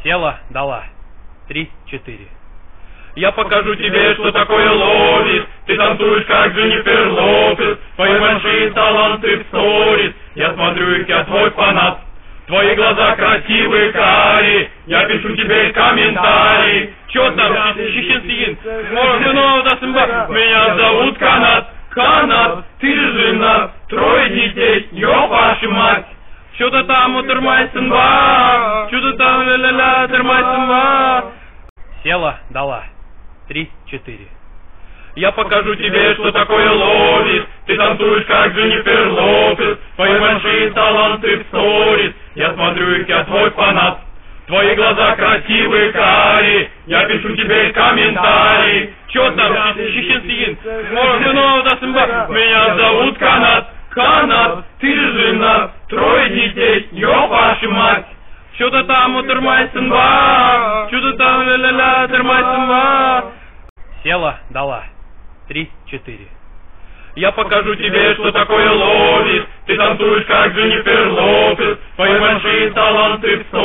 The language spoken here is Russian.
Села, дала. 3, 4. Я покажу тебе, что такое ловис. Ты танцуешь, как Дженнифер Лопес. Твои большие таланты в сторис. Я смотрю их, я твой фанат. Твои глаза красивые, кари. Я пишу тебе комментарий. Чё там, Чеченсиин? Меня зовут Канат. Канат, ты женат. 3 детей, ёб вашу мать. Чё-то там утермайсенба. Чё-то там ля-ля-ля, термайсенба. Села, дала. 3, 4. Я покажу тебе, что такое ловис. Ты танцуешь, как Дженнифер Лопес. Твои большие таланты в сторис. Я смотрю их, я твой фанат. Твои глаза красивые, кари. Я пишу тебе комментарий. Чё там, Чеченсиин? Меня зовут Канат. Канат, ты женат. 3 детей, ёб вашу мать. Чё-то там утермайсенба. Чё-то там ля-ля-ля, термайсенба. Села, дала. 3, 4. Я покажу тебе, что такое ловис. Ты танцуешь, как Дженнифер Лопес. Твои большие таланты в